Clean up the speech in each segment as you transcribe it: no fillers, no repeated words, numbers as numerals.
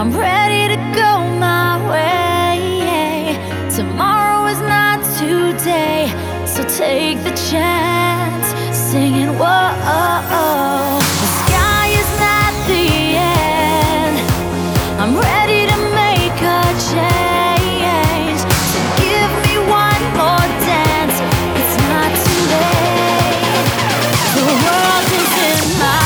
I'm ready to go my way. Tomorrow is not today, so take the chance, singing whoa. The sky is not the end. I'm ready to make a change. So give me one more dance. It's not too late. The world is in my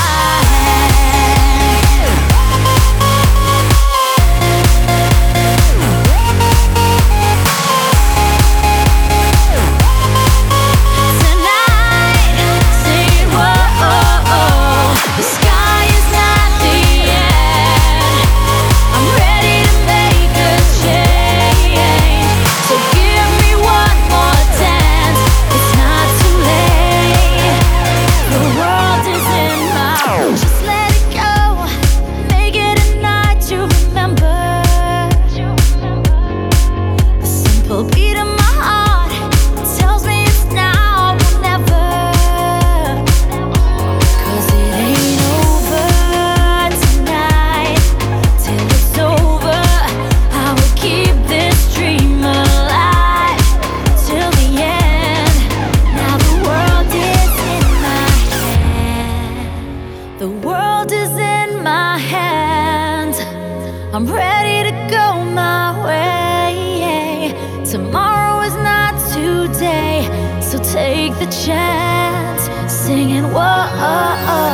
I'm ready to go my way. Tomorrow is not today, so take the chance, singing whoa.